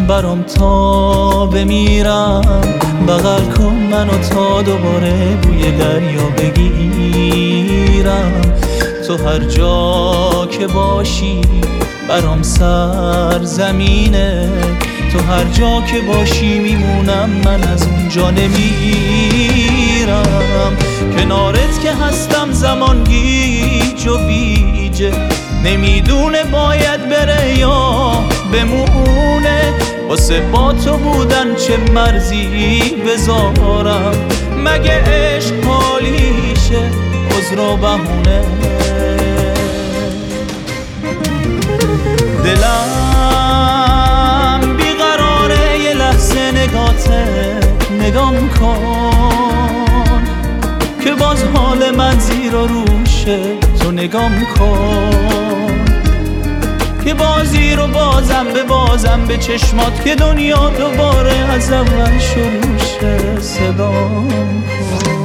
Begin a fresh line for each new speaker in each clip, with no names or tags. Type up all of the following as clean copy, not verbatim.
برام تا بمیرم. بغل کن منو تا دوباره بوی دریا بگیرم. تو هر جا که باشی برام سرزمینه. تو هر جا که باشی میمونم، من از اونجا نمیرم. کنارت که هستم زمان گیج و بیجه، نمیدونه باید بره یا بمونه. واسه با تو بودن چه مرزی بذارم؟ مگه عشق حالیشه عذر و بهونه؟ دلم بیقراره یه لحظه نگام کن که باز حال من زیر و روشه. تو نگام کن که بازی رو بازم به چشمات که دنیا دوباره از اول شروع شه. صدام کن.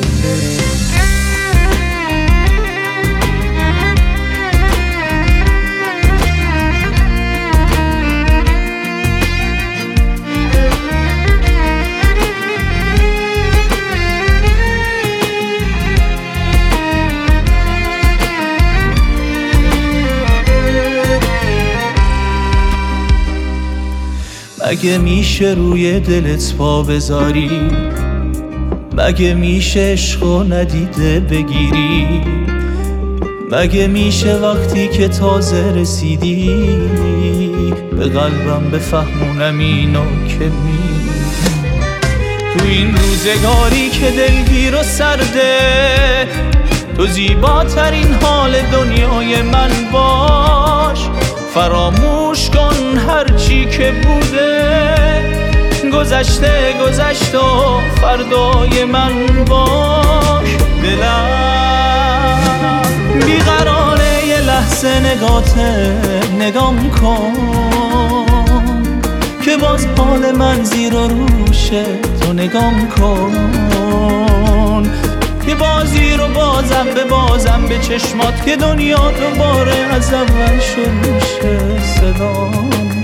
مگه میشه روی دلت پا بذاری؟ مگه میشه عشقو ندیده بگیری؟ مگه میشه وقتی که تازه رسیدی به قلبم بفهمونم اینو که تو این روزگاری که دلگیر و سرده، تو زیباترین حال دنیای من باش. فراموش کن هرچی که بوده، گذشته و فردای من باش. دلم بیقراره یه لحظه نگام کن که باز حال من زیر و روشه. تو نگام کن که بازی رو بازم به چشمات که دنیا دوباره از اول شروع شه. صدام